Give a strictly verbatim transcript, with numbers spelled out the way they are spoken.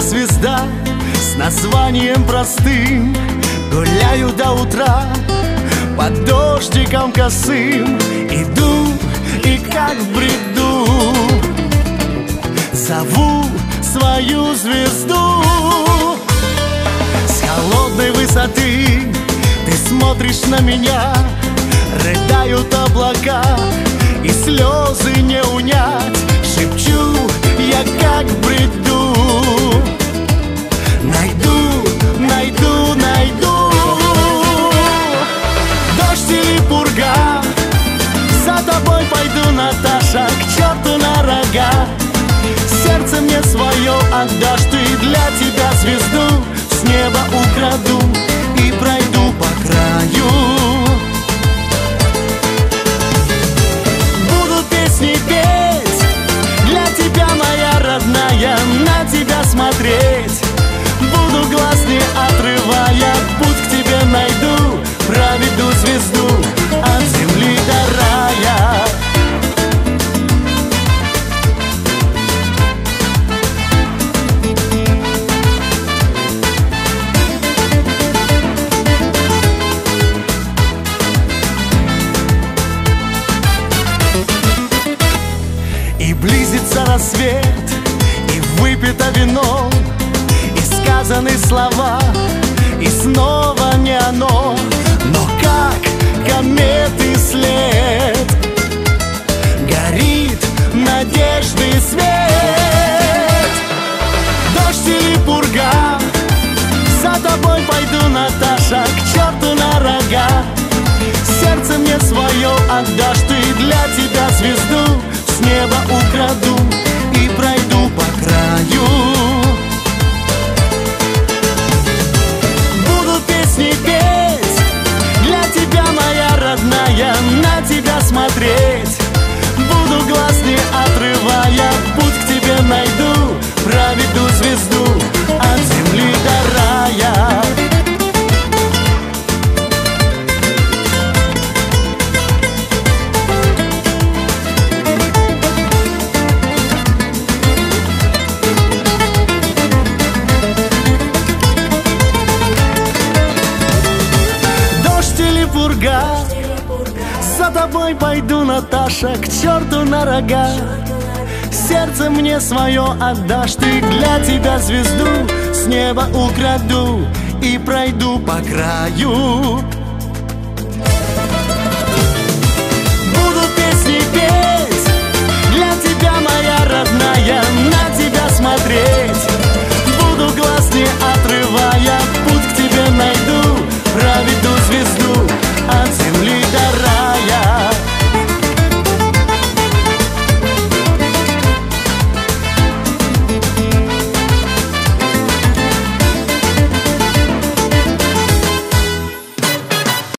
звезда с названием простым. Гуляю до утра под дождиком косым. Иду и как в бреду зову свою звезду. С холодной высоты ты смотришь на меня. Рыдают облака, и слезы не унять. Шепчу я как в бреду: найду, найду, найду. Дождь или пурга, за тобой пойду, Наташа, к черту на рога. Сердце мне свое отдашь ты, для тебя звезду с неба украду и пройду по краю. Буду песни петь для тебя, моя родная, на тебя смотреть. Буду глаз не отрывая, путь к тебе найду, проведу звезду от земли до рая. И близится рассвет, и выпито вино, и сказаны слова, и снова не оно. Но как кометы след горит надежды свет. Дождь или пурга, за тобой пойду, Наташа, к черту на рога. Сердце мне свое отдашь ты, для тебя звезду с неба украду и пройду по краю. Буду песни петь для тебя, моя родная, на тебя смотреть. Буду глаз не отрывая, путь к тебе найду, проведу звезду от земли до рая. За тобой пойду, Наташа, к черту на рога. Сердце мне свое отдашь ты, для тебя звезду с неба украду и пройду по краю.